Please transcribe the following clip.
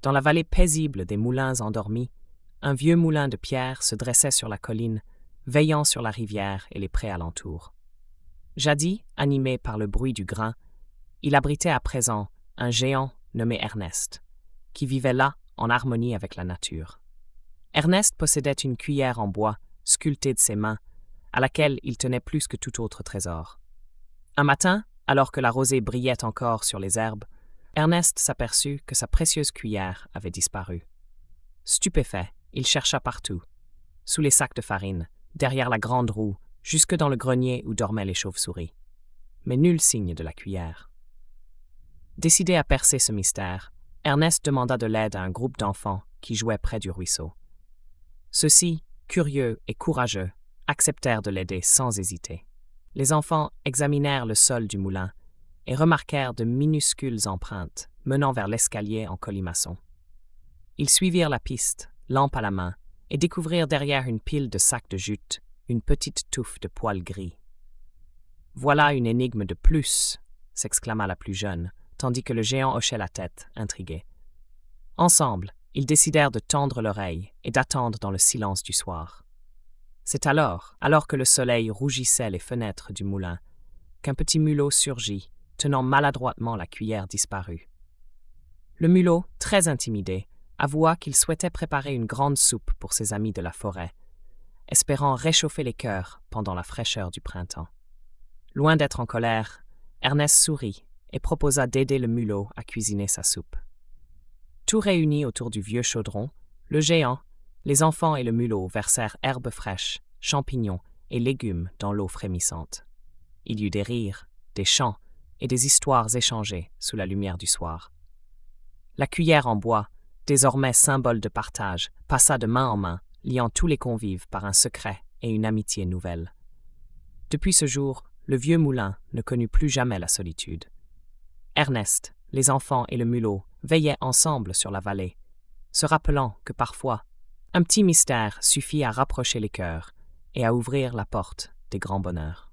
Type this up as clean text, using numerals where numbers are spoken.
Dans la vallée paisible des moulins endormis, un vieux moulin de pierre se dressait sur la colline, veillant sur la rivière et les prés alentours. Jadis, animé par le bruit du grain, il abritait à présent un géant nommé Ernest, qui vivait là en harmonie avec la nature. Ernest possédait une cuillère en bois, sculptée de ses mains, à laquelle il tenait plus que tout autre trésor. Un matin, alors que la rosée brillait encore sur les herbes, Ernest s'aperçut que sa précieuse cuillère avait disparu. Stupéfait, il chercha partout, sous les sacs de farine, derrière la grande roue, jusque dans le grenier où dormaient les chauves-souris. Mais nul signe de la cuillère. Décidé à percer ce mystère, Ernest demanda de l'aide à un groupe d'enfants qui jouaient près du ruisseau. Ceux-ci, curieux et courageux, acceptèrent de l'aider sans hésiter. Les enfants examinèrent le sol du moulin et remarquèrent de minuscules empreintes menant vers l'escalier en colimaçon. Ils suivirent la piste, lampe à la main, et découvrirent derrière une pile de sacs de jute une petite touffe de poils gris. « Voilà une énigme de plus !» s'exclama la plus jeune, tandis que le géant hochait la tête, intrigué. Ensemble, ils décidèrent de tendre l'oreille et d'attendre dans le silence du soir. C'est alors que le soleil rougissait les fenêtres du moulin, qu'un petit mulot surgit, tenant maladroitement la cuillère disparue. Le mulot, très intimidé, avoua qu'il souhaitait préparer une grande soupe pour ses amis de la forêt, espérant réchauffer les cœurs pendant la fraîcheur du printemps. Loin d'être en colère, Ernest sourit et proposa d'aider le mulot à cuisiner sa soupe. Tout réunis autour du vieux chaudron, le géant, les enfants et le mulot versèrent herbes fraîches, champignons et légumes dans l'eau frémissante. Il y eut des rires, des chants et des histoires échangées sous la lumière du soir. La cuillère en bois, désormais symbole de partage, passa de main en main, liant tous les convives par un secret et une amitié nouvelle. Depuis ce jour, le vieux moulin ne connut plus jamais la solitude. Ernest, les enfants et le mulot veillaient ensemble sur la vallée, se rappelant que parfois, un petit mystère suffit à rapprocher les cœurs et à ouvrir la porte des grands bonheurs.